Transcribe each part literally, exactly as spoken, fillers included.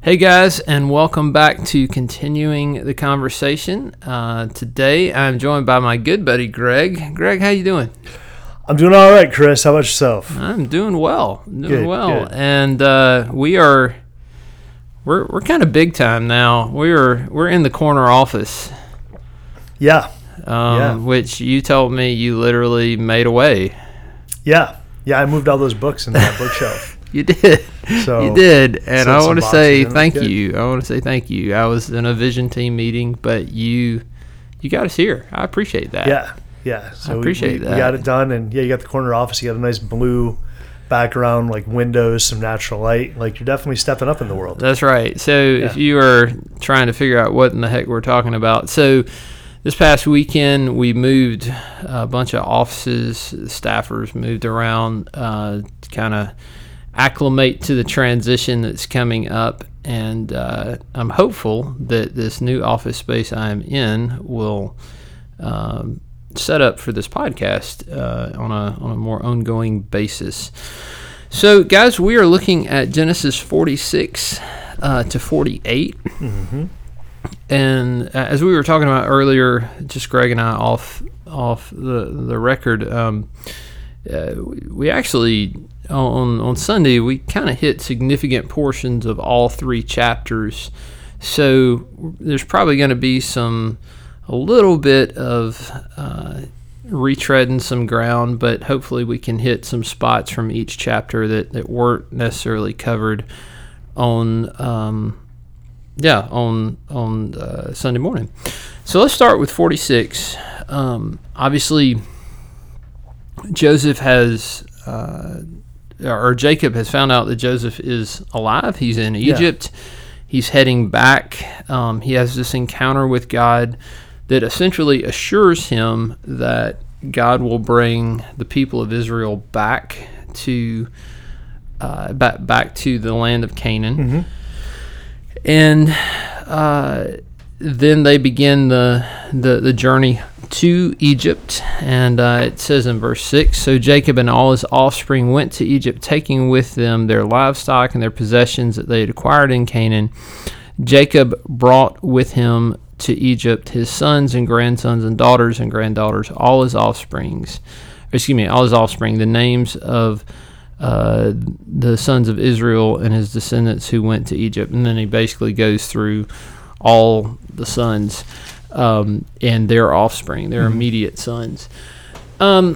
Hey guys, and welcome back to Continuing the Conversation. Uh, today I'm joined by my good buddy Greg. Greg, how you doing? I'm doing all right, Chris. How about yourself? I'm doing well, doing good, well, good. and uh, we are we're we're kind of big time now. We're we're in the corner office. Yeah, um, yeah. Which you told me you literally made away. Yeah, yeah. I moved all those books into that bookshelf. You did. So you did. And I want to say thank good. you. I want to say thank you. I was in a vision team meeting, but you you got us here. I appreciate that. Yeah, yeah. So I appreciate we, we, that. we got it done, and yeah, you got the corner office. You got a nice blue background, like windows, some natural light. Like you're definitely stepping up in the world. That's right. So yeah. if you are trying to figure out what in the heck we're talking about, so this past weekend we moved a bunch of offices. Staffers moved around uh, to kind of acclimate to the transition that's coming up, and uh, I'm hopeful that this new office space I'm in will um, set up for this podcast uh, on a on a more ongoing basis. So, guys, we are looking at Genesis forty-six uh, to forty-eight, mm-hmm. and as we were talking about earlier, just Greg and I off off the the record, um, uh, we actually. On on Sunday, we kind of hit significant portions of all three chapters, so there's probably going to be some a little bit of uh, retreading some ground, but hopefully we can hit some spots from each chapter that, that weren't necessarily covered on um, yeah on on uh, Sunday morning. So let's start with forty-six. Um, obviously, Joseph has. Uh, or Jacob has found out that Joseph is alive. He's in Egypt. Yeah. He's heading back. Um, he has this encounter with God that essentially assures him that God will bring the people of Israel back to uh, back back to the land of Canaan. Mm-hmm. And uh, then they begin the the, the journey to Egypt, and uh, it says in verse six, so Jacob and all his offspring went to Egypt, taking with them their livestock and their possessions that they had acquired in Canaan. Jacob brought with him to Egypt his sons and grandsons and daughters and granddaughters, all his offsprings, excuse me, all his offspring, the names of uh, the sons of Israel and his descendants who went to Egypt. And then he basically goes through all the sons Um, and their offspring, their mm-hmm. immediate sons. Um,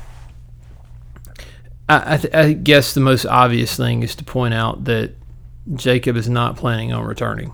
I, I, th- I guess the most obvious thing is to point out that Jacob is not planning on returning.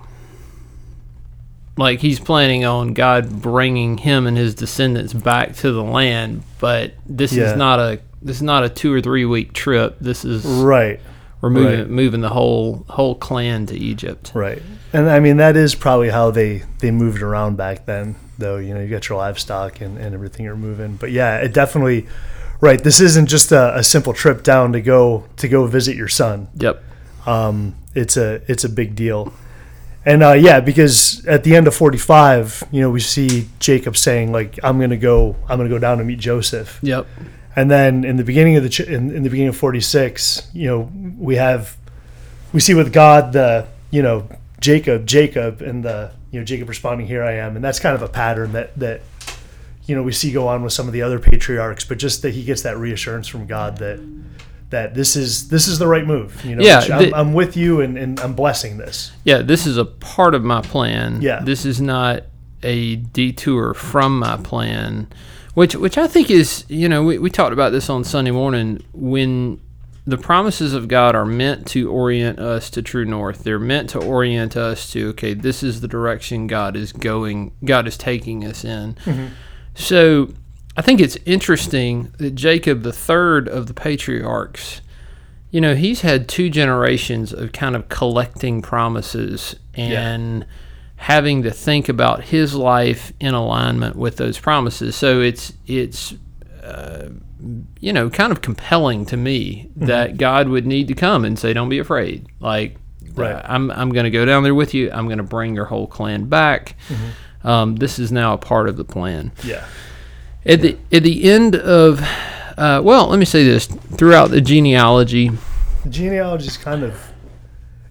Like, he's planning on God bringing him and his descendants back to the land, but this yeah. is not a this is not a two or three week trip. This is right. We're moving right. moving the whole whole clan to Egypt. Right. And I mean, that is probably how they, they moved around back then, though. You know, you got your livestock and, and everything you're moving. But yeah, it definitely, right. This isn't just a, a simple trip down to go to go visit your son. Yep. Um, it's a it's a big deal. And uh, yeah, because at the end of forty-five, you know, we see Jacob saying, like, I'm gonna go I'm gonna go down to meet Joseph. Yep. And then in the beginning of the ch- in, in the beginning of forty-six, you know, we have we see with God the you know. Jacob, Jacob, and the you know Jacob responding, "Here I am," and that's kind of a pattern that that you know we see go on with some of the other patriarchs. But just that he gets that reassurance from God that that this is this is the right move. You know, yeah, I'm, the, I'm with you, and, and I'm blessing this. Yeah, this is a part of my plan. Yeah, this is not a detour from my plan, which which I think is you know we we talked about this on Sunday morning when. The promises of God are meant to orient us to true north. They're meant to orient us to, okay, this is the direction God is going, God is taking us in. Mm-hmm. So I think it's interesting that Jacob, the third of the patriarchs, you know, he's had two generations of kind of collecting promises and yeah. having to think about his life in alignment with those promises. So it's, it's, uh, you know, kind of compelling to me mm-hmm. that God would need to come and say, don't be afraid. Like, right. uh, I'm I'm going to go down there with you. I'm going to bring your whole clan back. Mm-hmm. Um, this is now a part of the plan. Yeah. At the at the end of, uh, well, let me say this. Throughout the genealogy. The genealogy is kind of,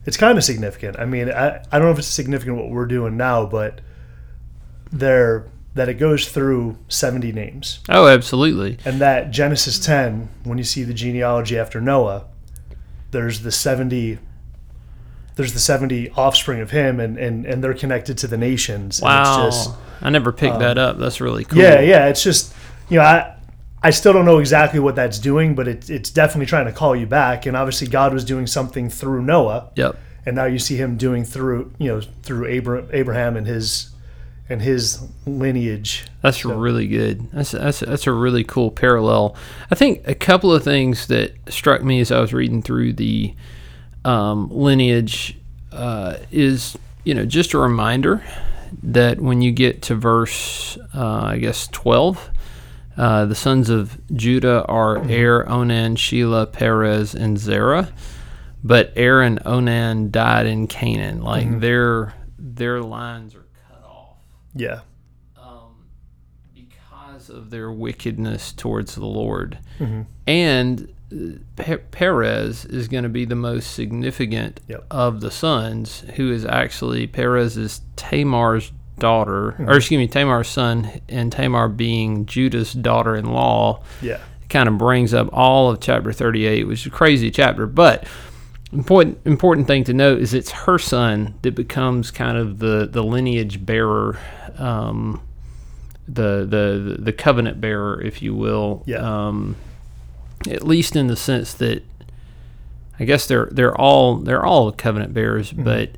it's kind of significant. I mean, I, I don't know if it's significant what we're doing now, but there that it goes through seventy names. Oh, absolutely. And that Genesis ten, when you see the genealogy after Noah, there's the seventy there's the seventy offspring of him, and, and, and they're connected to the nations. Wow. And it's just, I never picked um, that up. That's really cool. Yeah, yeah. It's just, you know, I I still don't know exactly what that's doing, but it, it's definitely trying to call you back. And obviously God was doing something through Noah. Yep. And now you see him doing through, you know, through Abra- Abraham and his and his lineage. That's so. really good. That's, that's that's a really cool parallel. I think a couple of things that struck me as I was reading through the um, lineage uh, is, you know, just a reminder that when you get to verse, uh, I guess, twelve, uh, the sons of Judah are Er, Onan, Shelah, Perez, and Zerah. But Er and Onan died in Canaan. Like, mm-hmm. their their lines are cut off. Yeah. Um, because of their wickedness towards the Lord. Mm-hmm. And Pe- Perez is going to be the most significant yep. of the sons, who is actually, Perez is Tamar's daughter, mm-hmm. or excuse me, Tamar's son, and Tamar being Judah's daughter-in-law. Yeah. Kind of brings up all of chapter thirty-eight, which is a crazy chapter. But important important thing to note is it's her son that becomes kind of the, the lineage bearer, um, the, the the covenant bearer, if you will. Yeah. Um, at least in the sense that, I guess they're they're all they're all covenant bearers, mm-hmm. but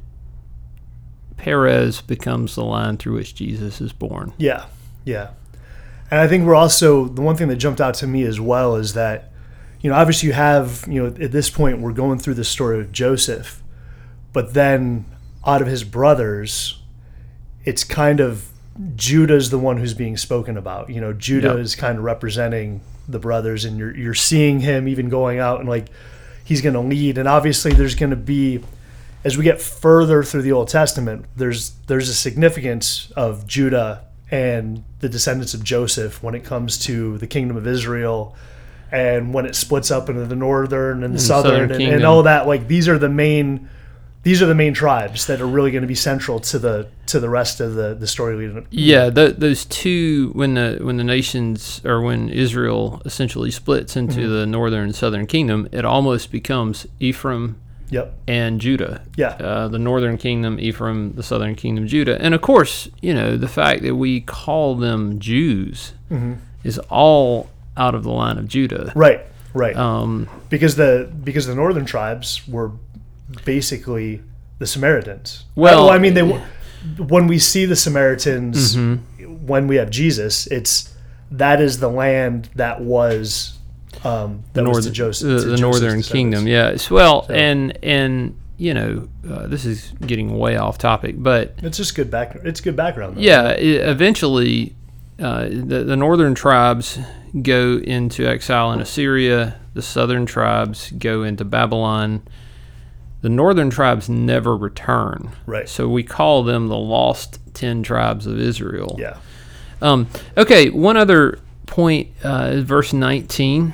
Perez becomes the line through which Jesus is born. Yeah, yeah. And I think we're also, the one thing that jumped out to me as well is that, you know, obviously you have, you know, at this point we're going through the story of Joseph, but then out of his brothers, it's kind of Judah's the one who's being spoken about. You know, Judah yep. is kind of representing the brothers, and you're you're seeing him even going out and like he's going to lead. And obviously there's going to be, as we get further through the Old Testament, there's there's a significance of Judah and the descendants of Joseph when it comes to the kingdom of Israel, and when it splits up into the northern and the and southern, southern and, and all that. Like these are the main these are the main tribes that are really going to be central to the to the rest of the, the story leading up. Yeah, the, those two, when the when the nations, or when Israel essentially splits into mm-hmm. the northern and southern kingdom, it almost becomes Ephraim Yep. and Judah. Yeah. Uh, the northern kingdom, Ephraim, the southern kingdom, Judah. And of course, you know, the fact that we call them Jews mm-hmm. is all out of the line of Judah. Right, right. Um, because the because the northern tribes were basically the Samaritans. Well, I, I mean, they when we see the Samaritans, mm-hmm. when we have Jesus, it's that is the land that was um, that the was northern, to Joseph, uh, to the Joseph's northern kingdom. Yeah. Well, so. and and you know, uh, this is getting way off topic, but it's just good back. It's good background. Though. Yeah. It, eventually, uh, the the northern tribes go into exile in Assyria. The southern tribes go into Babylon. The northern tribes never return. Right. So we call them the lost ten tribes of Israel. Yeah. Um, okay, one other point uh, is verse nineteen.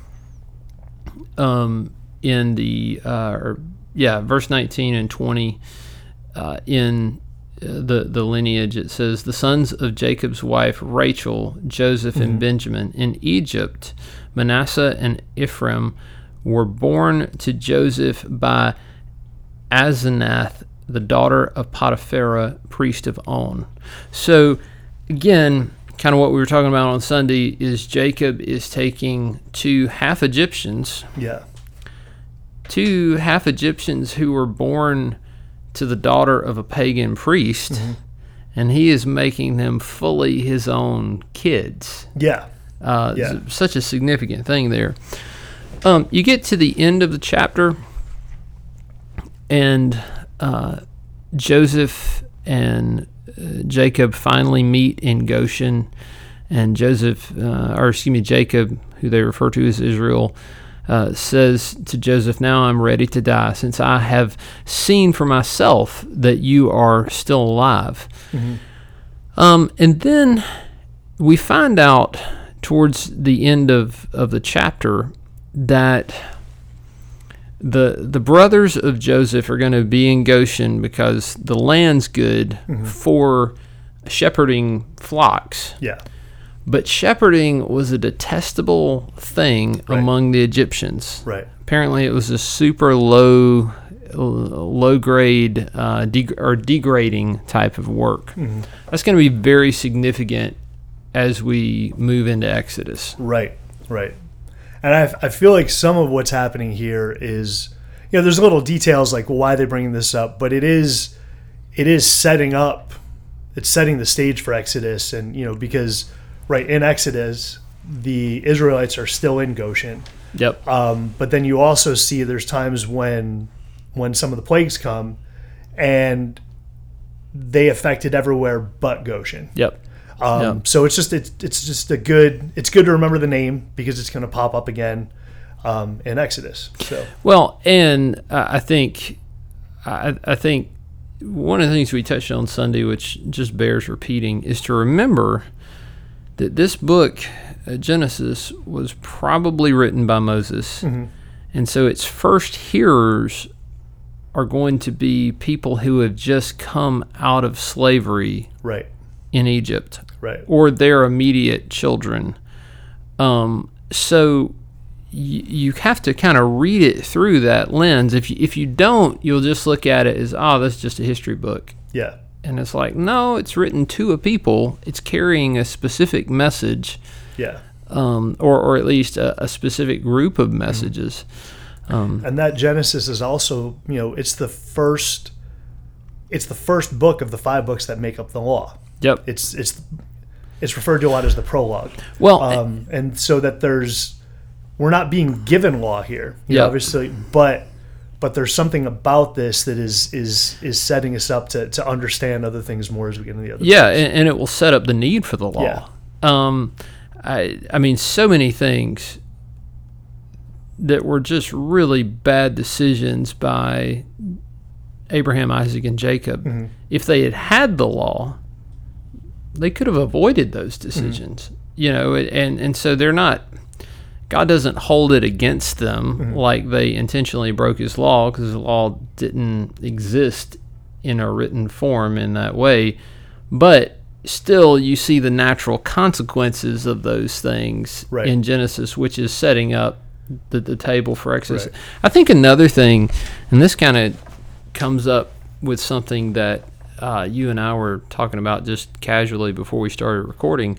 Um, in the, uh, or, yeah, verse nineteen and twenty, uh, in uh, the, the lineage, it says, the sons of Jacob's wife Rachel, Joseph, mm-hmm. and Benjamin in Egypt, Manasseh and Ephraim, were born to Joseph by Asenath, the daughter of Potipharah, priest of On. So, again, kind of what we were talking about on Sunday is Jacob is taking two half Egyptians, yeah, two half Egyptians who were born to the daughter of a pagan priest, mm-hmm. and he is making them fully his own kids. Yeah, uh, yeah. Such a significant thing there. Um, you get to the end of the chapter, and uh, Joseph and uh, Jacob finally meet in Goshen, and Joseph, uh, or excuse me, Jacob, who they refer to as Israel, uh, says to Joseph, now I'm ready to die, since I have seen for myself that you are still alive. Mm-hmm. Um, and then we find out towards the end of, of the chapter that the the brothers of Joseph are going to be in Goshen because the land's good Mhm. for shepherding flocks. Yeah. But shepherding was a detestable thing Right. among the Egyptians. Right. Apparently, it was a super low, low grade uh, deg- or degrading type of work. Mhm. That's going to be very significant as we move into Exodus. Right. Right. And I, I feel like some of what's happening here is, you know, there's little details like why they're bringing this up, but it is, it is setting up, it's setting the stage for Exodus, and you know because. Right, in Exodus, the Israelites are still in Goshen, Yep. um, but then you also see there's times when when some of the plagues come, and they affected everywhere but Goshen. Yep. Um, Yep. So it's just it's it's just a good it's good to remember the name because it's going to pop up again um, in Exodus. So Well, and uh, I think, I, I think one of the things we touched on Sunday, which just bears repeating, is to remember that this book, uh, Genesis, was probably written by Moses. Mhm. And so its first hearers are going to be people who have just come out of slavery right, in Egypt right, or their immediate children. Um, so y- you have to kind of read it through that lens. If you, if you don't, you'll just look at it as, oh, that's just a history book. yeah, And it's like, no, it's written to a people. It's carrying a specific message, yeah. um, or, or at least a, a specific group of messages. Um, And that Genesis is also, you know, it's the first, it's the first book of the five books that make up the law. yep. It's it's it's referred to a lot as the prologue. Well, Um, and so that there's, we're not being given law here, you know, Yep. obviously, but but there's something about this that is is is setting us up to, to understand other things more as we get into the other. yeah, and, and it will set up the need for the law. Yeah. Um, I, I mean, so many things that were just really bad decisions by Abraham, Isaac, and Jacob. Mhm. If they had had the law, they could have avoided those decisions. You know, and and so they're not. God doesn't hold it against them Mhm. like they intentionally broke His law, because the law didn't exist in a written form in that way. But still, you see the natural consequences of those things Right. in Genesis, which is setting up the, the table for Exodus. Right. I think another thing, and this kind of comes up with something that uh, you and I were talking about just casually before we started recording.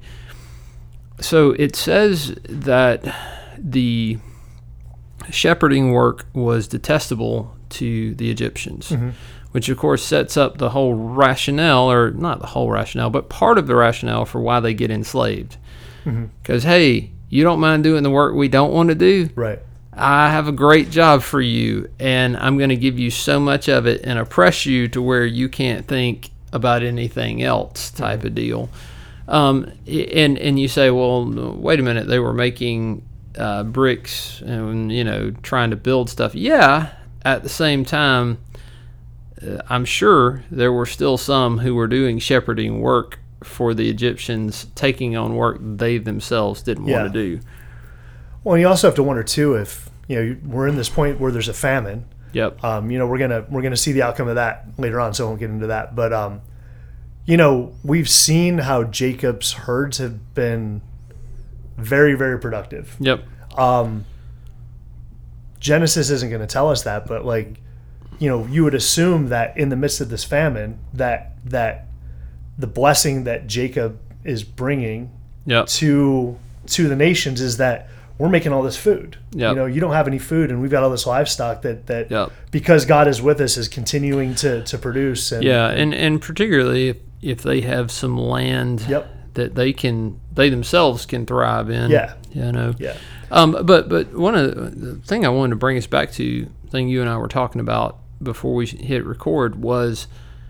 So it says that the shepherding work was detestable to the Egyptians, Mhm. which of course sets up the whole rationale, or not the whole rationale, but part of the rationale for why they get enslaved. Mhm. Because, hey, you don't mind doing the work we don't want to do? Right. I have a great job for you, and I'm going to give you so much of it and oppress you to where you can't think about anything else, type of deal. Um, and and you say, well, wait a minute, they were making uh, bricks and, you know, trying to build stuff. Yeah, at the same time, uh, I'm sure there were still some who were doing shepherding work for the Egyptians, taking on work they themselves didn't Yeah. want to do. Well, and you also have to wonder too if you know we're in this point where there's a famine. Yep. Um, you know, we're gonna we're gonna see the outcome of that later on, so I won't get into that. But um, you know, we've seen how Jacob's herds have been very, very productive. Yep. Um, Genesis isn't going to tell us that, but like, you know, you would assume that in the midst of this famine, that that the blessing that Jacob is bringing Yep. to to the nations is that we're making all this food. Yep. You know, you don't have any food, and we've got all this livestock that that Yep. because God is with us is continuing to to produce. And, Yeah, and, and particularly if, if they have some land Yep. that they can they themselves can thrive in. Yeah. You know. Yeah. Um, but but one of the, the thing I wanted to bring us back to, thing you and I were talking about before we hit record, was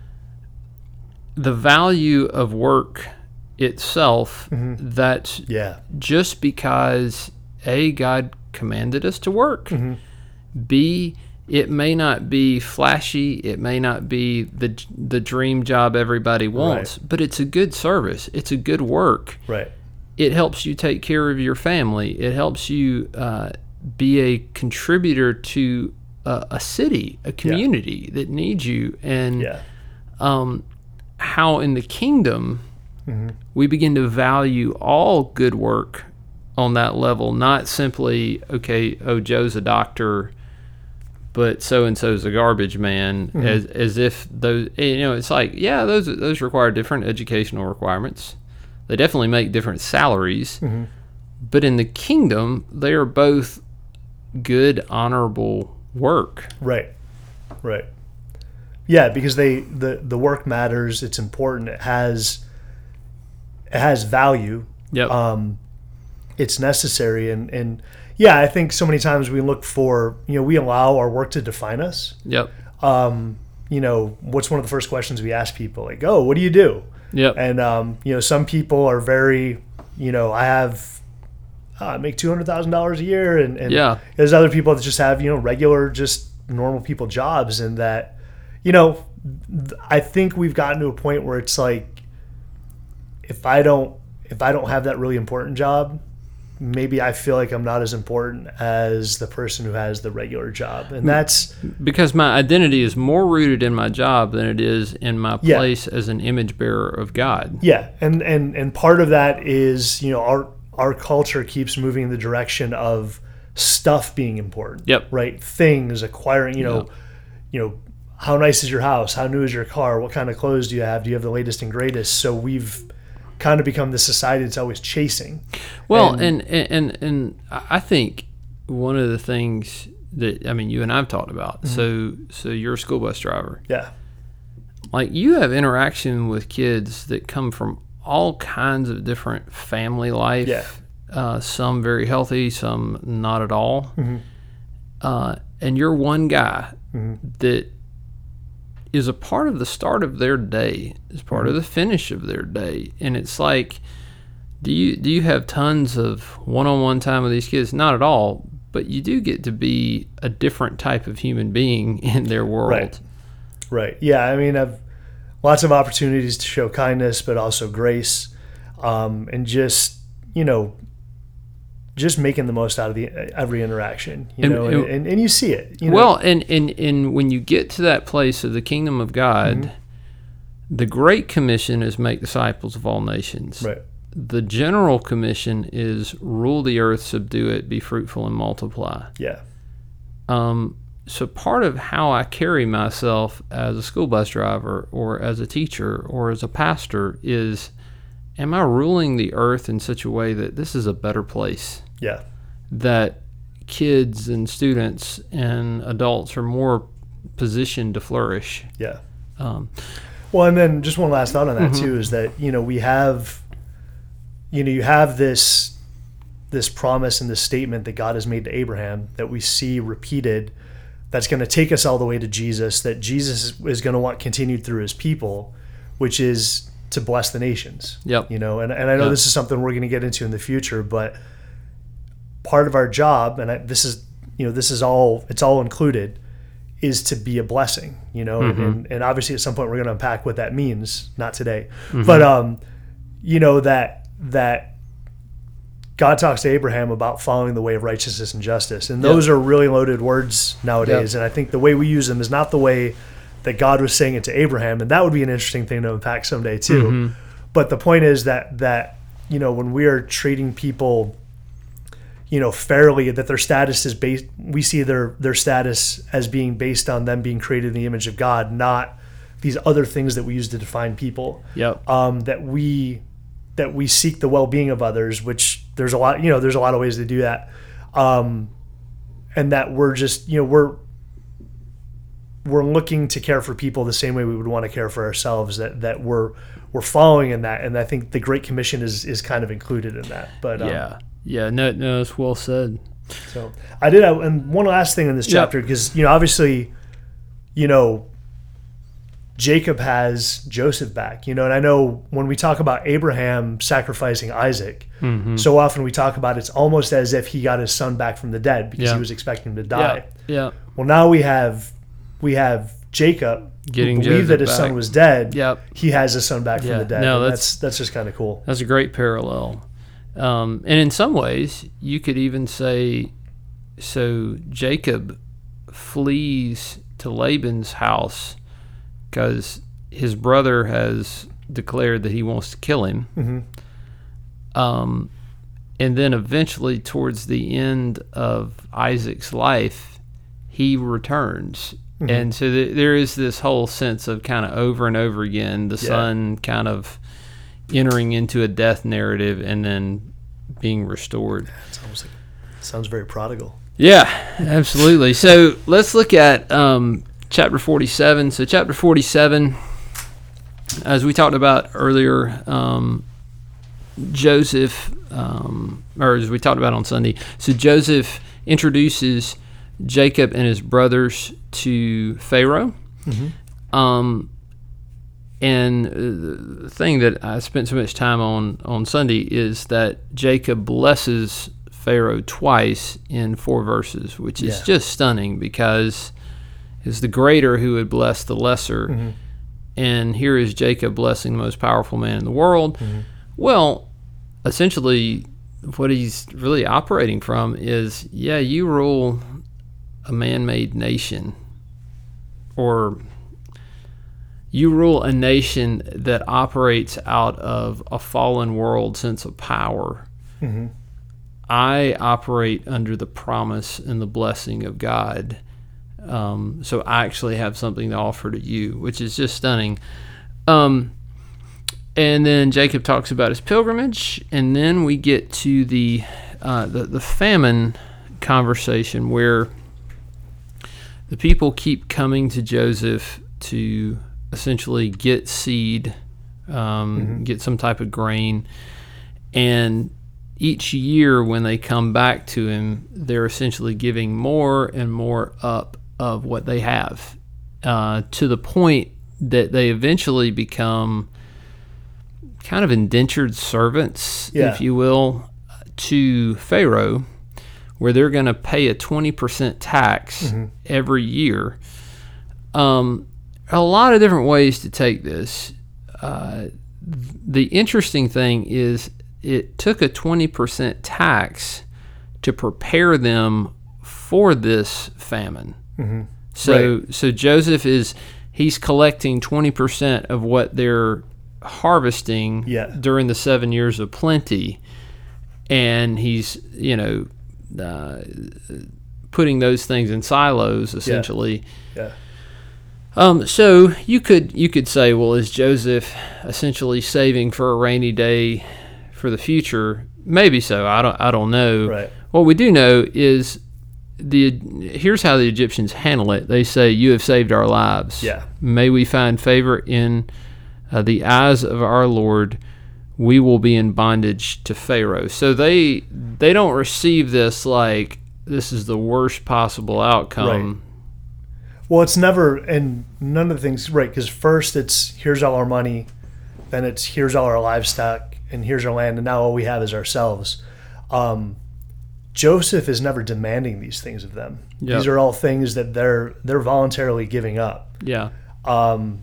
the value of work itself. Mhm. That Yeah. just because A, God commanded us to work, Mhm. B, it may not be flashy, it may not be the the dream job everybody wants, but it's a good service, it's a good work. Right. It helps you take care of your family. It helps you uh, be a contributor to a, a city, a community that needs you, and Yeah. um, how in the kingdom Mm-hmm. we begin to value all good work on that level, not simply, okay, oh, Joe's a doctor, but so and so's a garbage man, Mm-hmm. as as if those, you know, it's like, yeah, those those require different educational requirements. They definitely make different salaries, Mm-hmm. but in the kingdom, they are both good, honorable work. Right. Right. Yeah, because they the the work matters. It's important. It has it has value. Yep. Um, it's necessary, and and yeah, I think so many times we look for, you know, we allow our work to define us. Yep. Um, you know, what's one of the first questions we ask people? Like, oh, what do you do? Yep. And um, you know, some people are very, you know, I have uh, I make two hundred thousand dollars a year, and, and Yeah. there's other people that just have, you know, regular, just normal people jobs, and that, you know, th- I think we've gotten to a point where it's like, if I don't if I don't have that really important job, maybe I feel like I'm not as important as the person who has the regular job, and that's Because my identity is more rooted in my job than it is in my Yeah. place as an image bearer of God. yeah, and and and part of that is, you know, our our culture keeps moving in the direction of stuff being important. Yep. Right, things, acquiring, you know, Yep. you know, how nice is your house? How new is your car? What kind of clothes do you have? Do you have the latest and greatest? So we've kind of become the society that's always chasing. Well, And- and, and and I think one of the things that, I mean, you and I've talked about. Mm-hmm. So so you're a school bus driver. Yeah, Like, you have interaction with kids that come from all kinds of different family life. Yeah. Uh, some very healthy, some not at all. Mm-hmm. Uh, and you're one guy Mm-hmm. that is a part of the start of their day, is part Mm-hmm. of the finish of their day. And it's like, do you do you have tons of one-on-one time with these kids? Not at all, but you do get to be a different type of human being in their world. Right. Right. Yeah. I mean, I've lots of opportunities to show kindness, but also grace, um, and just, you know, just making the most out of the every interaction, you And- know, and, and, and you see it. You know? Well, and, and, and when you get to that place of the kingdom of God, Mm-hmm. the Great Commission is make disciples of all nations. right. The General Commission is rule the earth, subdue it, be fruitful, and multiply. Yeah. Um, so part of how I carry myself as a school bus driver or as a teacher or as a pastor is, am I ruling the earth in such a way that this is a better place? Yeah. That kids and students and adults are more positioned to flourish. Yeah. Um, Well, and then just one last thought on that too is that, you know, we have, you know, you have this this promise and this statement that God has made to Abraham that we see repeated, that's going to take us all the way to Jesus, that Jesus is going to want continued through his people, which is to bless the nations. Yep. You know, and, and I know Yep. this is something we're going to get into in the future, but part of our job, and I, this is, you know, this is all, it's all included, is to be a blessing, you know, Mm-hmm. and, and obviously at some point we're going to unpack what that means, not today, Mm-hmm. but, um, you know, that, that God talks to Abraham about following the way of righteousness and justice. And those are really loaded words nowadays. Yep. And I think the way we use them is not the way that God was saying it to Abraham. And that would be an interesting thing to unpack someday too. Mm-hmm. But the point is that, that, you know, when we are treating people, you know, fairly, that their status is based, we see their, their status as being based on them being created in the image of God, not these other things that we use to define people. Yep. Um, that we, that we seek the well-being of others, which there's a lot, you know, there's a lot of ways to do that. Um, and that we're just, you know, we're, we're looking to care for people the same way we would want to care for ourselves, that, that we're, we're following in that. And I think the Great Commission is, is kind of included in that, but, um, Yeah. Yeah. No, no, it's well said. so I did have, and one last thing in this Yep. chapter, because, you know, obviously, you know, Jacob has Joseph back, you know, and I know when we talk about Abraham sacrificing Isaac, Mm-hmm. so often we talk about it's almost as if he got his son back from the dead because Yeah. he was expecting him to die. Yeah. Yeah. Well, now we have we have Jacob Getting who believed that Joseph his son back. was dead. Yep. He has his son back Yeah. from the dead. No, and that's- that's that's just kind of cool. That's a great parallel. Um, and in some ways, you could even say, so Jacob flees to Laban's house because his brother has declared that he wants to kill him. Mm-hmm. Um, and then eventually, towards the end of Isaac's life, he returns. Mm-hmm. And so th- there is this whole sense of kind of over and over again, the yeah. son kind of entering into a death narrative and then being restored. It's almost like, sounds very prodigal. Yeah, absolutely. So let's look at um, chapter forty-seven. So chapter forty-seven, as we talked about earlier, um, Joseph, um, or as we talked about on Sunday, so Joseph introduces Jacob and his brothers to Pharaoh. Mm-hmm. Um, and the thing that I spent so much time on on Sunday is that Jacob blesses Pharaoh twice in four verses, which is yeah. just stunning because it's the greater who would bless the lesser. Mm-hmm. And here is Jacob blessing the most powerful man in the world. Mm-hmm. Well, essentially what he's really operating from is, yeah, you rule a man-made nation, or you rule a nation that operates out of a fallen world sense of power. Mm-hmm. I operate under the promise and the blessing of God. Um, so I actually have something to offer to you, which is just stunning. Um, and then Jacob talks about his pilgrimage, and then we get to the uh, the, the famine conversation where the people keep coming to Joseph to essentially get seed, um, mm-hmm. get some type of grain, and each year when they come back to him, they're essentially giving more and more up of what they have, uh, to the point that they eventually become kind of indentured servants, yeah. if you will, to Pharaoh, where they're going to pay a twenty percent tax mm-hmm. every year. Um, a lot of different ways to take this. Uh, the interesting thing is it took a twenty percent tax to prepare them for this famine. Mm-hmm. So right. so Joseph is, he's collecting twenty percent of what they're harvesting yeah. during the seven years of plenty. And he's, you know, uh, putting those things in silos, essentially. Yeah. yeah. Um, so you could you could say, well, is Joseph essentially saving for a rainy day for the future? Maybe so. I don't I don't know. Right. What we do know is the here's how the Egyptians handle it. They say, "You have saved our lives. Yeah. May we find favor in uh, the eyes of our Lord. We will be in bondage to Pharaoh." So they they don't receive this like this is the worst possible outcome. Right. Well, it's never, and none of the things, right, because first it's here's all our money, then it's here's all our livestock, and here's our land, and now all we have is ourselves. Um, Joseph is never demanding these things of them. Yep. These are all things that they're they're voluntarily giving up. Yeah. Um,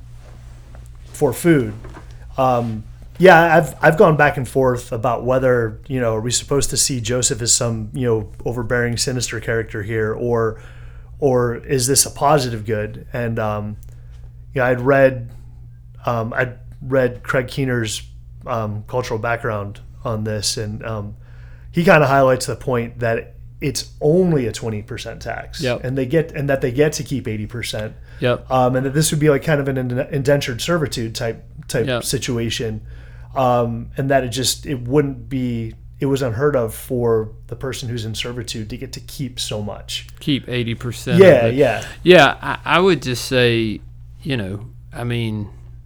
for food. Um, yeah, I've I've gone back and forth about whether, you know, are we supposed to see Joseph as some, you know, overbearing, sinister character here, or or is this a positive good? And um, yeah, I'd read um, I'd read Craig Keener's um, cultural background on this, and um, he kind of highlights the point that it's only a twenty percent tax, yep. and they get and that they get to keep eighty percent. Yep. Um, and that this would be like kind of an indentured servitude type type yep. situation, um, and that it just it wouldn't be it was unheard of for the person who's in servitude to get to keep so much. Keep eighty percent. Yeah, of it. yeah, yeah. I, I would just say, you know, I mean,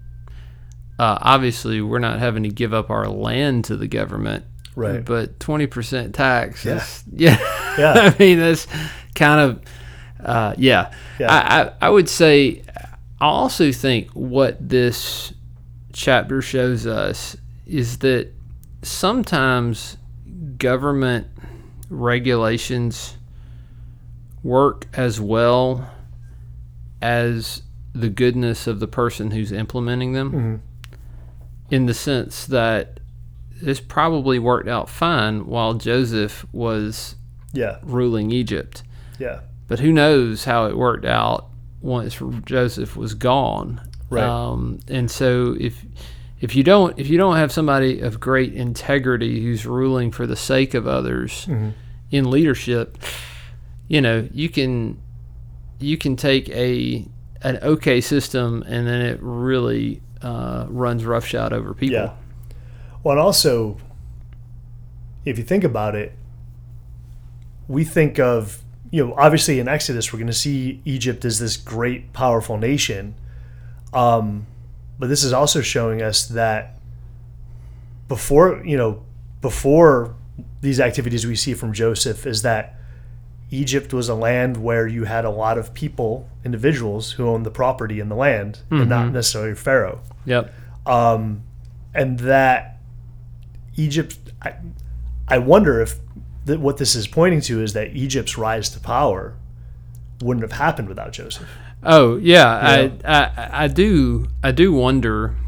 uh, obviously we're not having to give up our land to the government. Right. But twenty percent tax, yeah. is, yeah. yeah. I mean, that's kind of, uh, yeah. yeah. I, I, I would say, I also think what this chapter shows us is that sometimes government regulations work as well as the goodness of the person who's implementing them, mm-hmm. in the sense that this probably worked out fine while Joseph was yeah. ruling Egypt. Yeah. but who knows how it worked out once Joseph was gone. Right. Um, and so if if you don't if you don't have somebody of great integrity who's ruling for the sake of others Mm-hmm. in leadership, you know, you can you can take a an okay system and then it really uh, runs roughshod over people. Yeah. Well, and also, if you think about it, we think of, you know, obviously in Exodus, we're going to see Egypt as this great, powerful nation. Um, but this is also showing us that before, you know, before these activities we see from Joseph is that Egypt was a land where you had a lot of people, individuals who owned the property in the land, Mhm. and not necessarily Pharaoh. Yep. Um, and that Egypt, I, I wonder if that what this is pointing to is that Egypt's rise to power wouldn't have happened without Joseph. Oh yeah, You know? I, I I do I do wonder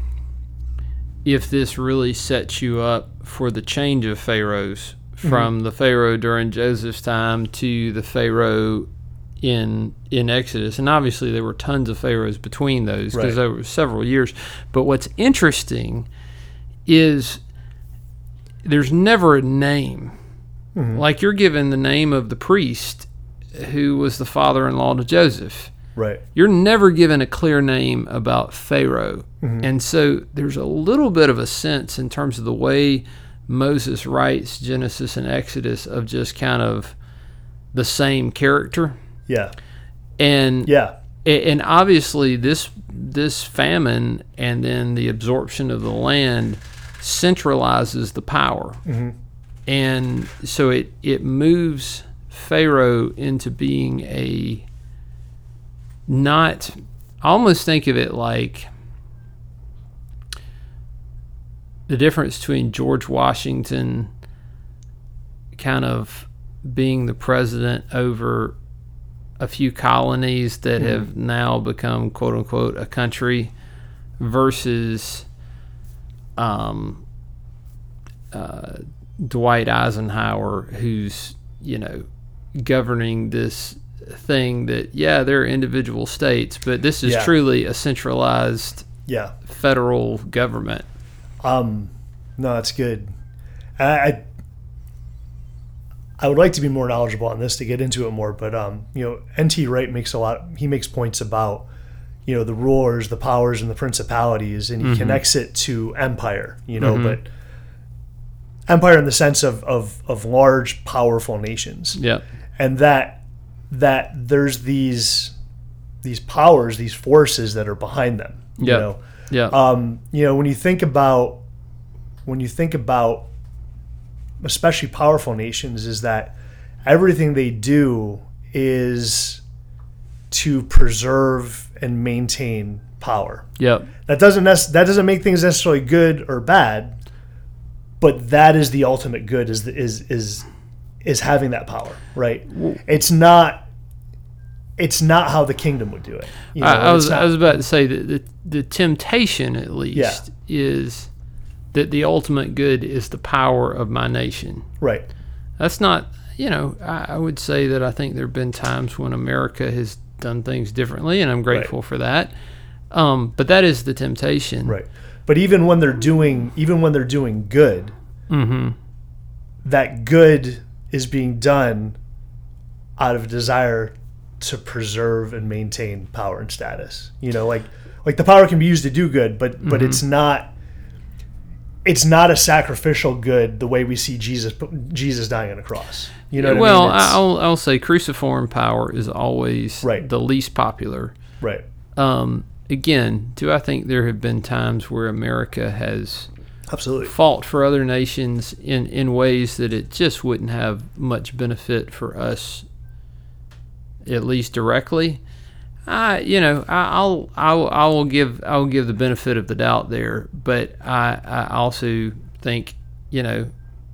if this really sets you up for the change of pharaohs from Mm-hmm. the Pharaoh during Joseph's time to the Pharaoh in in Exodus. And obviously there were tons of pharaohs between those because Right. there were several years. But what's interesting is there's never a name. Mhm. Like you're given the name of the priest who was the father-in-law to Joseph. Right. You're never given a clear name about Pharaoh. Mhm. And so there's a little bit of a sense in terms of the way Moses writes Genesis and Exodus of just kind of the same character. Yeah. And Yeah. and obviously this this famine and then the absorption of the land centralizes the power. Mhm. And so it, it moves Pharaoh into being a not, I almost think of it like the difference between George Washington kind of being the president over a few colonies that Mm-hmm. have now become quote unquote a country versus um, uh, Dwight Eisenhower, who's, you know, governing this thing that, yeah, they're individual states, but this is Yeah. truly a centralized Yeah. federal government. Um, no, that's good. I, I I would like to be more knowledgeable on this to get into it more, but um, you know, N T Wright makes a lot. He makes points about, you know, the rulers, the powers, and the principalities, and he Mhm. connects it to empire. You know, Mhm. but empire in the sense of of of large, powerful nations, Yep. and that that there's these these powers, these forces that are behind them. You Yep. know. Yeah. Um, you know, when you think about when you think about especially powerful nations, is that everything they do is to preserve and maintain power. Yep. That doesn't nec- that doesn't make things necessarily good or bad, but that is the ultimate good is is is is having that power, right? It's not it's not how the kingdom would do it. You know, I, I it's was not- I was about to say that the, the temptation, at least, Yeah. is that the ultimate good is the power of my nation. right. That's not, you know, I, I would say that I think there have been times when America has done things differently, and I'm grateful for that. Um, but that is the temptation. Right. But even when they're doing even when they're doing good, Mm-hmm. that good is being done out of desire to preserve and maintain power and status. You know, like like the power can be used to do good, but but Mhm. it's not it's not a sacrificial good the way we see Jesus Jesus dying on a cross. You know what well, I mean? It's- I'll, I'll say cruciform power is always Right. the least popular. right. Um, again, do I think there have been times where America has Absolutely. fought for other nations in, in ways that it just wouldn't have much benefit for us, at least directly? I, you know, I, I'll, I'll, I will give, I will give the benefit of the doubt there, but I, I also think, you know,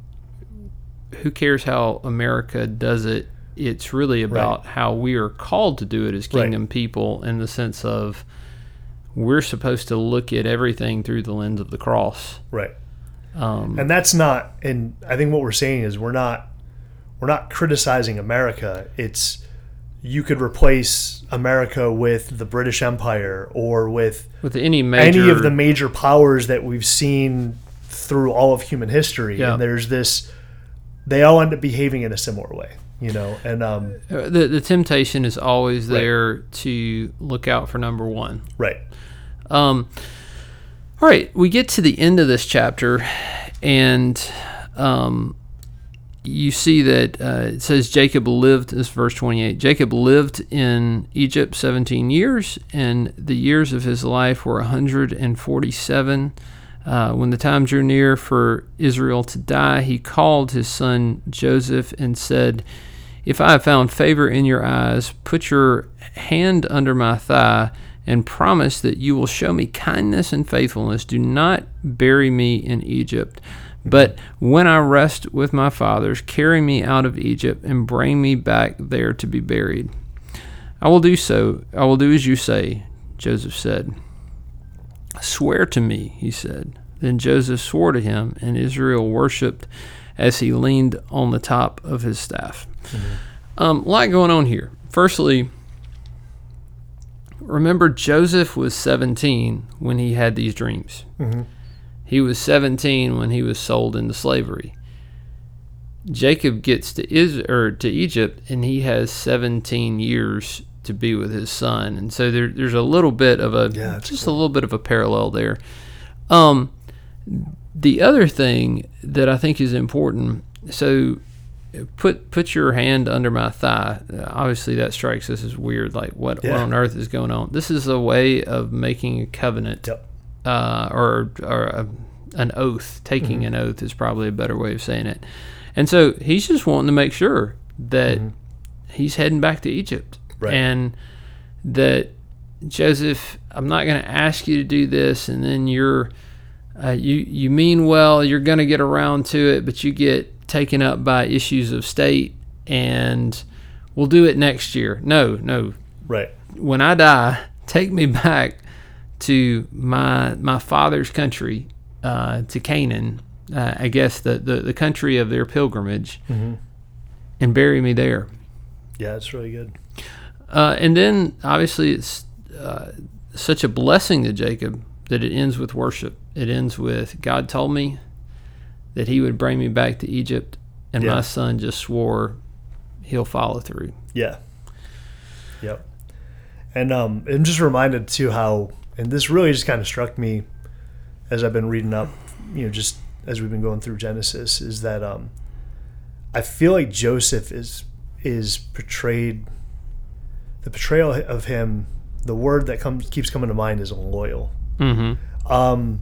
who cares how America does it? It's really about how we are called to do it as kingdom Right. people, in the sense of we're supposed to look at everything through the lens of the cross. Right. Um, And that's not, and I think what we're saying is we're not, we're not criticizing America. It's, you could replace America with the British Empire or with with any major any of the major powers that we've seen through all of human history. Yeah. And there's this, they all end up behaving in a similar way, you know, and um, the the temptation is always Right. there to look out for number one. right. Um, all right, we get to the end of this chapter, and um, you see that uh, it says Jacob lived, this is verse twenty-eight, Jacob lived in Egypt seventeen years, and the years of his life were one hundred forty-seven. Uh, when the time drew near for Israel to die, he called his son Joseph and said, "If I have found favor in your eyes, put your hand under my thigh and promise that you will show me kindness and faithfulness. Do not bury me in Egypt, but when I rest with my fathers, carry me out of Egypt and bring me back there to be buried." "I will do so. I will do as you say," Joseph said. "Swear to me," he said. Then Joseph swore to him, and Israel worshipped as he leaned on the top of his staff. Mm-hmm. Um, a lot going on here. Firstly, remember, Joseph was seventeen when he had these dreams. Mm-hmm. He was seventeen when he was sold into slavery. Jacob gets to Is- or to Egypt, and he has seventeen years to be with his son, and so there, there's a little bit of a Yeah, just cool. a little bit of a parallel there. Um, the other thing that I think is important, so put put your hand under my thigh. Obviously, that strikes us as weird. Like, what, Yeah. what on earth is going on? This is a way of making a covenant, Yep. uh, or or a, an oath. Taking Mm-hmm. an oath is probably a better way of saying it. And so he's just wanting to make sure that Mm-hmm. he's heading back to Egypt, Right. and that Joseph, I'm not going to ask you to do this, and then you're uh, you you mean well, you're going to get around to it, but you get taken up by issues of state, and we'll do it next year. No, no. Right. When I die, take me back to my my father's country, uh, to Canaan, uh, I guess the, the, the country of their pilgrimage, Mm-hmm. and bury me there. Yeah, it's really good. Uh, and then, obviously, it's uh, such a blessing to Jacob that it ends with worship. It ends with, God told me that he would bring me back to Egypt, and Yeah. my son just swore he'll follow through. Yeah. Yep. And um, I'm just reminded too how, and this really just kind of struck me as I've been reading up, you know, just as we've been going through Genesis, is that um, I feel like Joseph is is portrayed, the portrayal of him, the word that comes keeps coming to mind is loyal. Mm-hmm. Um,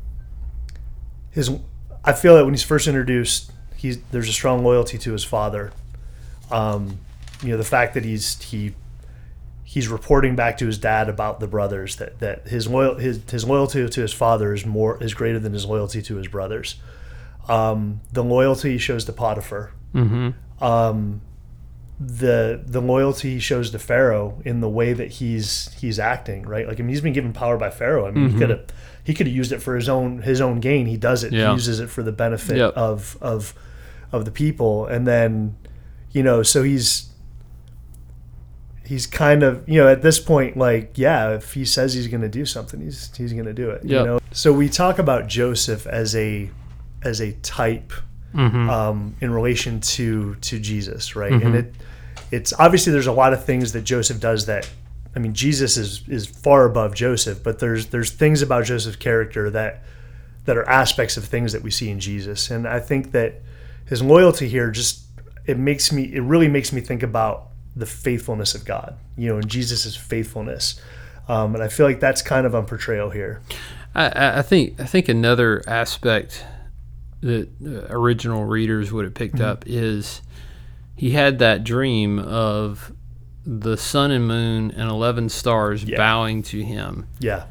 his, I feel that when he's first introduced, he's there's a strong loyalty to his father. Um, you know, the fact that he's he he's reporting back to his dad about the brothers, that that his loyal his his loyalty to his father is more is greater than his loyalty to his brothers. Um, the loyalty he shows to Potiphar. Mm-hmm. Um, the the loyalty he shows to Pharaoh in the way that he's he's acting, right? Like, I mean, he's been given power by Pharaoh. I mean, Mm-hmm. he could have he could have used it for his own his own gain. He does it. Yeah. He uses it for the benefit Yep. of of of the people. And then, you know, so he's he's kind of, you know, at this point, like, yeah, if he says he's going to do something, he's he's going to do it. Yep. You know. So we talk about Joseph as a as a type Mm-hmm. um, in relation to to Jesus, right? Mhm. And it it's obviously there's a lot of things that Joseph does that, I mean, Jesus is is far above Joseph, but there's there's things about Joseph's character that that are aspects of things that we see in Jesus, and I think that his loyalty here just it makes me it really makes me think about the faithfulness of God, you know, and Jesus's faithfulness, um, and I feel like that's kind of on portrayal here. I- I, I think I think another aspect that uh, original readers would have picked Mm-hmm. up is he had that dream of the sun and moon and eleven stars Yeah. bowing to him, Yeah,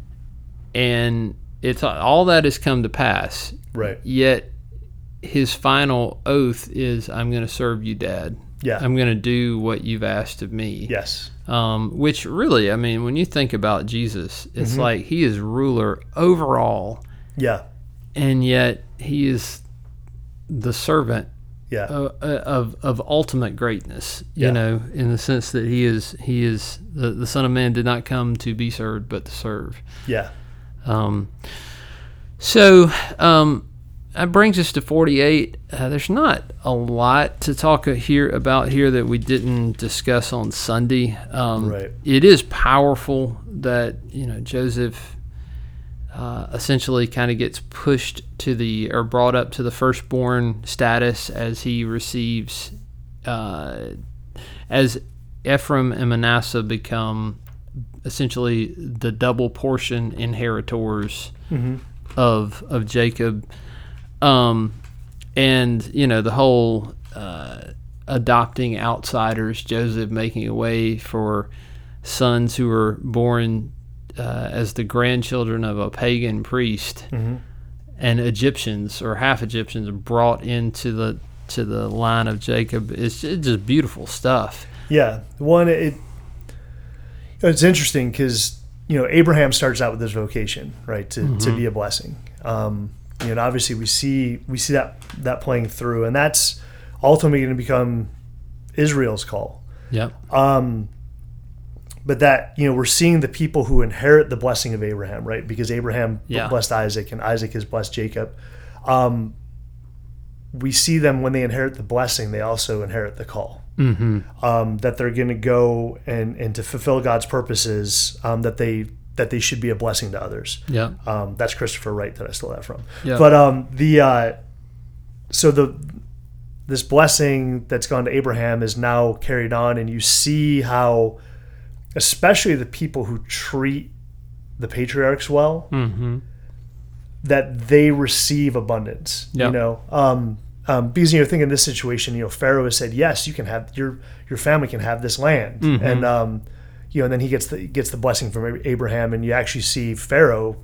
and it's all that has come to pass. right. Yet his final oath is, "I'm going to serve you, Dad. Yeah, I'm going to do what you've asked of me." yes, Um, which really, I mean, when you think about Jesus, it's Mm-hmm. like he is ruler over all, yeah, and yet he is the servant Yeah. uh, of of ultimate greatness. You Yeah. know, in the sense that he is he is the, the Son of Man did not come to be served, but to serve. Yeah. Um, so um, that brings us to forty-eight. Uh, there's not a lot to talk here about here that we didn't discuss on Sunday. Um, Right. It is powerful that, you know, Joseph uh, essentially kind of gets pushed to the, or brought up to the firstborn status as he receives, uh, as Ephraim and Manasseh become essentially the double portion inheritors Mm-hmm. of of Jacob, um, and you know the whole uh, adopting outsiders, Joseph making a way for sons who were born uh, as the grandchildren of a pagan priest, Mm-hmm. and Egyptians or half Egyptians brought into the to the line of Jacob. It's just, it's just beautiful stuff. Yeah. One, it it's interesting because, you know, Abraham starts out with this vocation, right, to, Mm-hmm. to be a blessing. Um, you know, and obviously we see we see that that playing through, and that's ultimately going to become Israel's call. Yep. Um, but that, you know, we're seeing the people who inherit the blessing of Abraham, right? Because Abraham Yeah. blessed Isaac, and Isaac has blessed Jacob. Um, we see them when they inherit the blessing, they also inherit the call. Mm-hmm. Um, that they're going to go and, and to fulfill God's purposes, um, that they that they should be a blessing to others. Yep. Um, that's Christopher Wright that I stole that from. Yep. But um, the uh, so the this blessing that's gone to Abraham is now carried on, and you see how, especially the people who treat the patriarchs well, Mm-hmm. that they receive abundance. Yep. You know, um, um, because you know, think in this situation, you know, Pharaoh has said, "Yes, you can have your your family can have this land," Mhm. and um, you know, and then he gets the gets the blessing from Abraham, and you actually see Pharaoh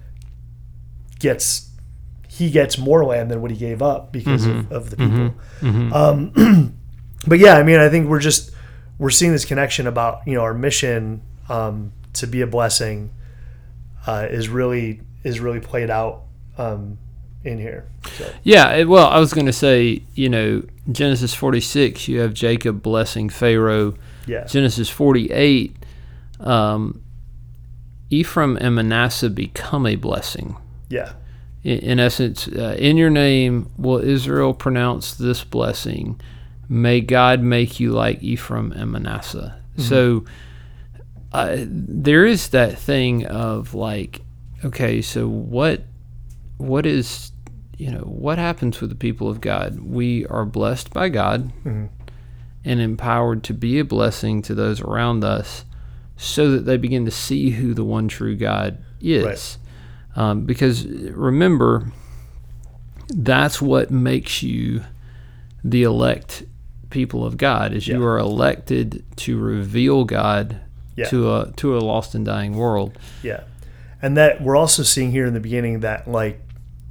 gets he gets more land than what he gave up because Mhm. of, of the people. Mm-hmm. Um, but yeah, I mean, I think we're just we're seeing this connection about, you know, our mission um, to be a blessing uh, is really is really played out um, in here. So, Yeah, it- well, I was going to say, you know, Genesis forty-six, you have Jacob blessing Pharaoh. yeah, Genesis forty-eight, um, Ephraim and Manasseh become a blessing. yeah, In, in essence, uh, in your name will Israel pronounce this blessing. May God make you like Ephraim and Manasseh. Mm-hmm. So uh, there is that thing of like, okay, so what, what is, you know, what happens with the people of God? We are blessed by God mm-hmm. and empowered to be a blessing to those around us so that they begin to see who the one true God is. Right. Um, because remember, that's what makes you the elect people of God, is you Yeah. are elected to reveal God Yeah. to a to a lost and dying world. yeah, and that we're also seeing here in the beginning that like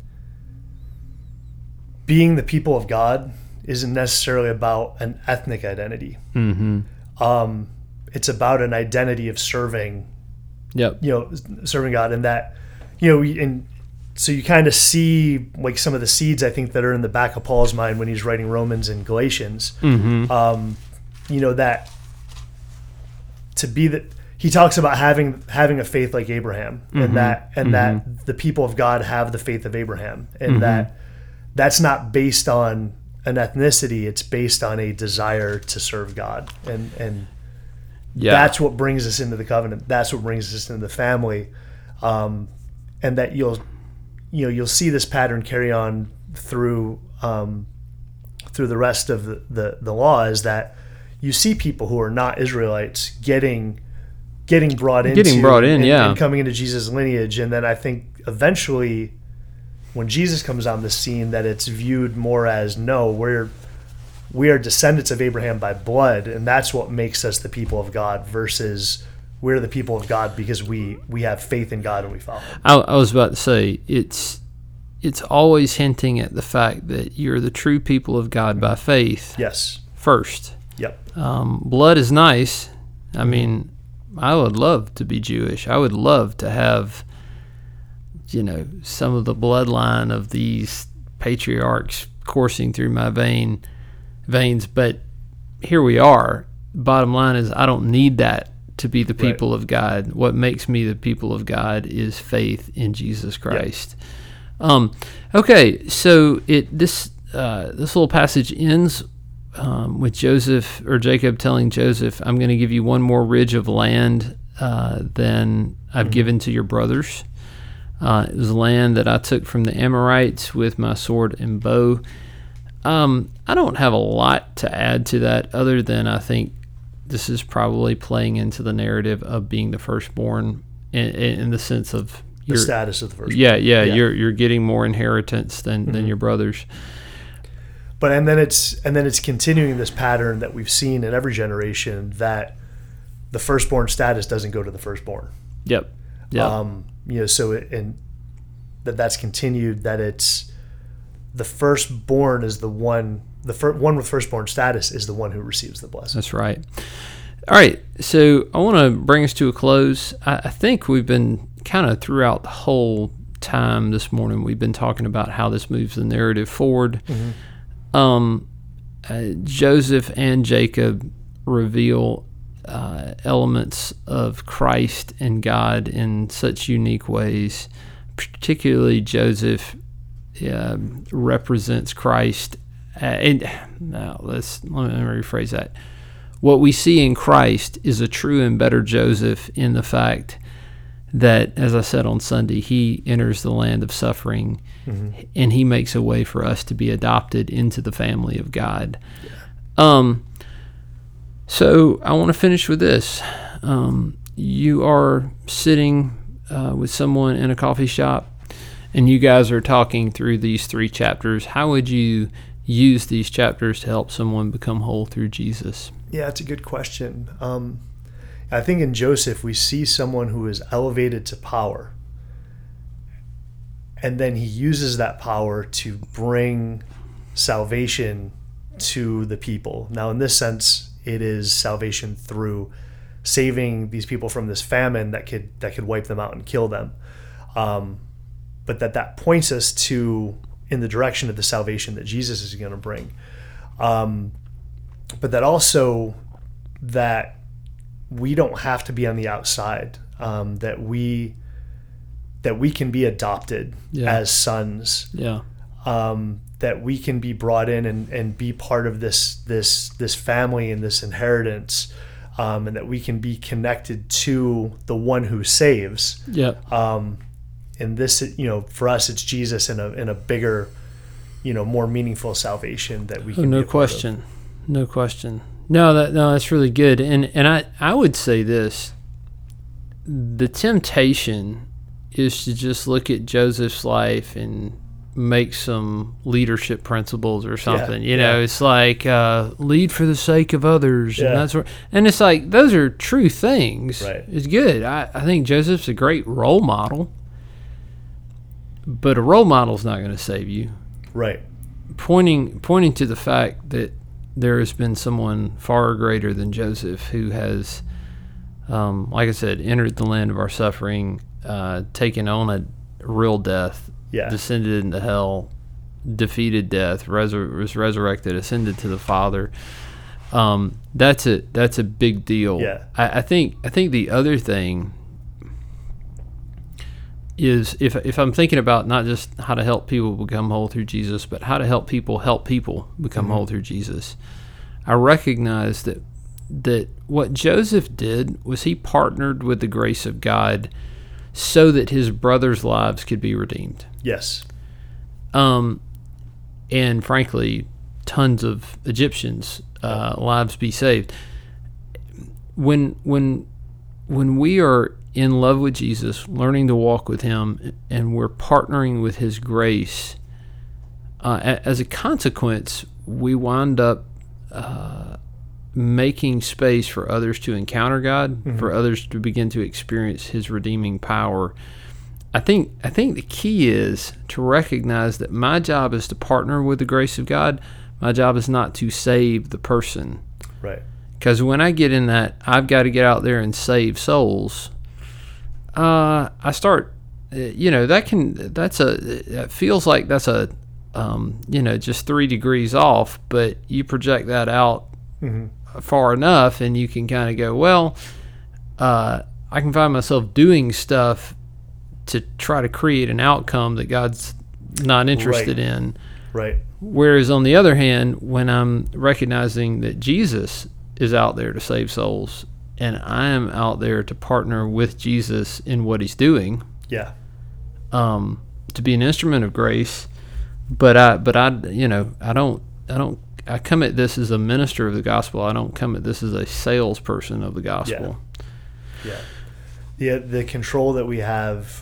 being the people of God isn't necessarily about an ethnic identity. Mm-hmm. Um, it's about an identity of serving, Yep. you know, serving God, and that, you know, we- and so you kind of see like some of the seeds I think that are in the back of Paul's mind when he's writing Romans and Galatians. Mm-hmm. Um, you know, that to be that he talks about having having a faith like Abraham, Mhm. and that and Mhm. that the people of God have the faith of Abraham, and Mhm. that that's not based on an ethnicity; it's based on a desire to serve God, and and Yeah. that's what brings us into the covenant. That's what brings us into the family, um, and that you'll you know you'll see this pattern carry on through um, through the rest of the, the the law, is that you see people who are not Israelites getting getting brought into Getting brought in, and, yeah. and coming into Jesus' lineage, and then I think eventually when Jesus comes on the scene, that it's viewed more as, no, we're we are descendants of Abraham by blood, and that's what makes us the people of God, versus we're the people of God because we we have faith in God and we follow him. I, I was about to say it's it's always hinting at the fact that you're the true people of God by faith Yes. first. Yep. Um, blood is nice. I mean, I would love to be Jewish. I would love to have, you know, some of the bloodline of these patriarchs coursing through my vein veins, but here we are. Bottom line is, I don't need that to be the people right. of God. What makes me the people of God is faith in Jesus Christ. Yep. Um, okay, so it this uh, this little passage ends um, with Joseph or Jacob telling Joseph, "I'm going to give you one more ridge of land uh, than I've mm-hmm. given to your brothers. Uh, it was land that I took from the Amorites with my sword and bow." Um, I don't have a lot to add to that, other than I think this is probably playing into the narrative of being the firstborn in, in the sense of the status of the firstborn. Yeah, yeah, yeah, you're you're getting more inheritance than, mm-hmm. than your brothers. But and then it's and then it's continuing this pattern that we've seen in every generation, that the firstborn status doesn't go to the firstborn. Yep. Yeah. Um, you know, so it, and that that's continued. That it's the firstborn is the one. The fir- one with firstborn status is the one who receives the blessing. That's right. All right, so I want to bring us to a close. I, I think we've been kind of throughout the whole time this morning, we've been talking about how this moves the narrative forward. Mm-hmm. Um, uh, Joseph and Jacob reveal uh, elements of Christ and God in such unique ways. Particularly, Joseph uh, represents Christ. Uh, and now let's let me rephrase that. What we see in Christ is a true and better Joseph, in the fact that, as I said on Sunday, he enters the land of suffering, mm-hmm. and he makes a way for us to be adopted into the family of God. Yeah. Um. So I want to finish with this. Um, you are sitting uh, with someone in a coffee shop, and you guys are talking through these three chapters. How would you use these chapters to help someone become whole through Jesus? Yeah, that's a good question. Um, I think in Joseph, we see someone who is elevated to power, and then he uses that power to bring salvation to the people. Now, in this sense, it is salvation through saving these people from this famine that could that could wipe them out and kill them. Um, but that that points us to in the direction of the salvation that Jesus is going to bring. Um, but that also that we don't have to be on the outside, um, that we that we can be adopted yeah. as sons, yeah. um, that we can be brought in and, and be part of this this this family and this inheritance, um, and that we can be connected to the one who saves. Yeah. Um, and this, you know, for us, it's Jesus in a in a bigger, you know, more meaningful salvation that we can. Oh, no be a part question. of. No question. No, that no, that's really good. And and I, I would say this. The temptation is to just look at Joseph's life and make some leadership principles or something. Yeah, you know, yeah. It's like uh, lead for the sake of others, yeah. and that's what. And it's like those are true things. Right. It's good. I, I think Joseph's a great role model, but a role model is not going to save you. Right. Pointing pointing to the fact that there has been someone far greater than Joseph who has, um, like I said, entered the land of our suffering, uh, taken on a real death, yeah. descended into hell, defeated death, resur- was resurrected, ascended to the Father. Um, that's a that's a big deal. Yeah. I, I think I think the other thing is if if I'm thinking about not just how to help people become whole through Jesus, but how to help people help people become mm-hmm. whole through Jesus, I recognize that that what Joseph did was he partnered with the grace of God so that his brothers' lives could be redeemed. Yes. Um, and frankly, tons of Egyptians' uh, lives be saved. When when when we are in love with Jesus, learning to walk with him, and we're partnering with his grace, uh, as a consequence, we wind up uh, making space for others to encounter God, mm-hmm. for others to begin to experience his redeeming power. I think I think the key is to recognize that my job is to partner with the grace of God. My job is not to save the person. Right. Because when I get in that, I've got to get out there and save souls. Uh, I start, you know, that can, that's a, it feels like that's a, um, you know, just three degrees off, but you project that out Mm-hmm. far enough, and you can kind of go, well, uh, I can find myself doing stuff to try to create an outcome that God's not interested Right. in. Right. Whereas on the other hand, when I'm recognizing that Jesus is out there to save souls, and I am out there to partner with Jesus in what he's doing, Yeah. um, to be an instrument of grace, but I, but I, you know, I don't, I don't, I come at this as a minister of the gospel. I don't come at this as a salesperson of the gospel. Yeah. The the control that we have.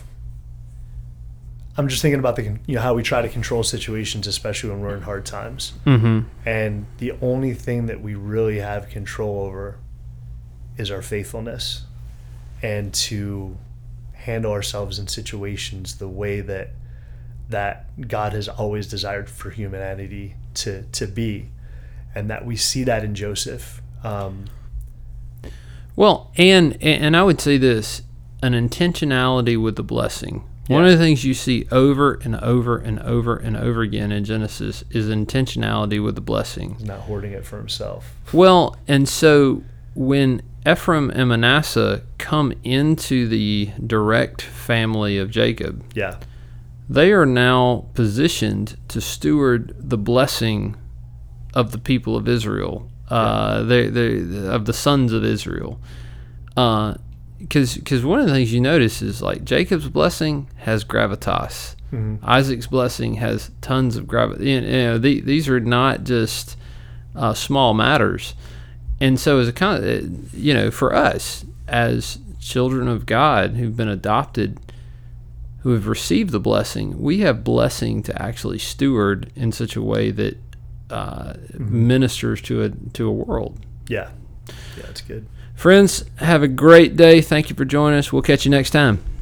I'm just thinking about the con- you know how we try to control situations, especially when we're in hard times. Mm-hmm. And the only thing that we really have control over is our faithfulness, and to handle ourselves in situations the way that that God has always desired for humanity to to be, and that we see that in Joseph. Um, Well, and and I would say this, an intentionality with the blessing. One Yeah. of the things you see over and over and over and over again in Genesis is intentionality with the blessing. he's not hoarding it for himself. Well, and so when Ephraim and Manasseh come into the direct family of Jacob, Yeah. they are now positioned to steward the blessing of the people of Israel, uh, they, they, of the sons of Israel. Because because one of the things you notice is like Jacob's blessing has gravitas. Mm-hmm. Isaac's blessing has tons of gravity. You know, the, these are not just uh, small matters. And so as a kind of, you know, for us as children of God who've been adopted, who have received the blessing, we have blessing to actually steward in such a way that uh, Mm-hmm. ministers to a to a world. Yeah. Yeah, that's good. Friends, have a great day. Thank you for joining us. We'll catch you next time.